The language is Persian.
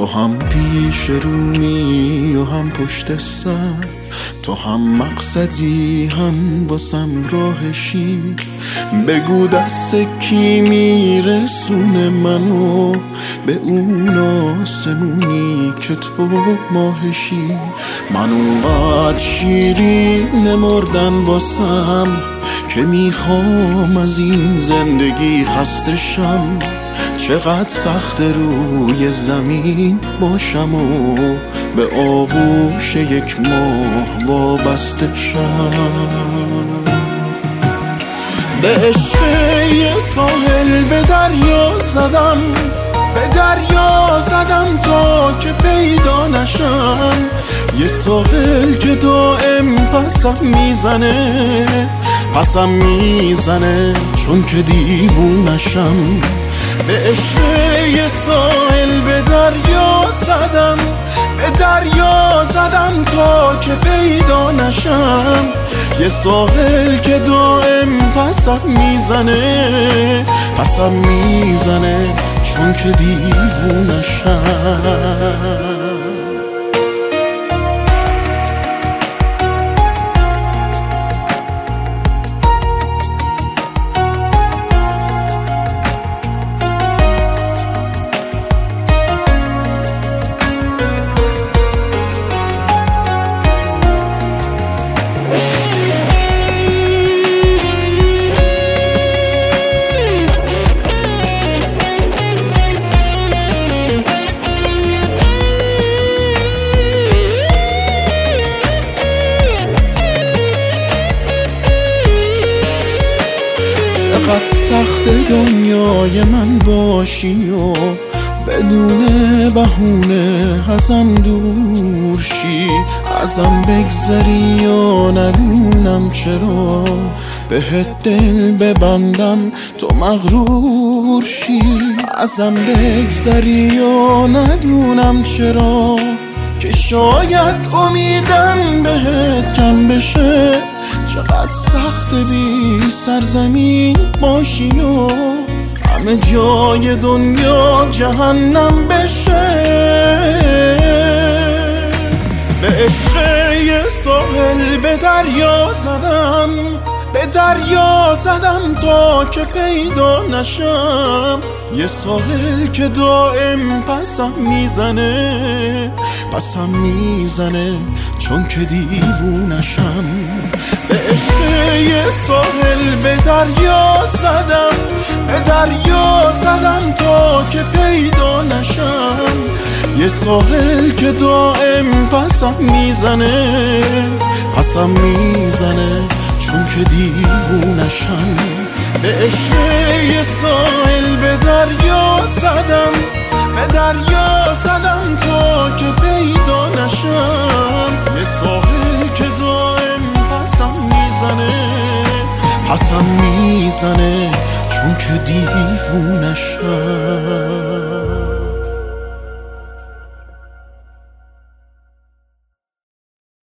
هم پیش رو می و هم پشت سر، تو هم مقصدی هم واسم راهشی. بگو دست کی میرسونه منو به اون آسمونی که تو ماهشی. من اونقدر شیرین مردن واسم که میخوام از این زندگی خسته شم. چقدر سخت روی زمین باشم و به آغوش یک ماه وابسته شم. به عشق یه ساحل به دریا زدم، به دریا زدم تا که پیدا نشم. یه ساحل که دائم پسم میزنه چون که دیوونشم. به عشق یه ساحل به دریا زدم، به دریا زدم تا که پیدا نشم. یه ساحل که دائم پسم میزنه چون که دیوونشم. چقدر سخت دنیای من باشی و بدون بهونه ازم دور شی. ازم بگذری و ندونم چرا بهت دل ببندم تو مغرور شی. ازم بگذری و ندونم چرا که شاید امیدم بهت کم بشه. چقدر سخت بی سرزمین باشی و همه جای دنیا جهنم بشه. به عشق یه ساحل به دریا زدم، به دریا زدم تا که پیدا نشم. یه ساحل که دائم پسم میزنه چون که دیوونشم. به عشق یه ساحل به دریا زدم، به دریا زدم تا که پیدا نشم. یه ساحل که دائم پسم میزنه چون که دیوونشم. به عشق یه ساحل به دریا زدم، به دریا زدم تا که پیدا نشم. یه ساحل که دائم پسم میزنه چون که دیوونشم.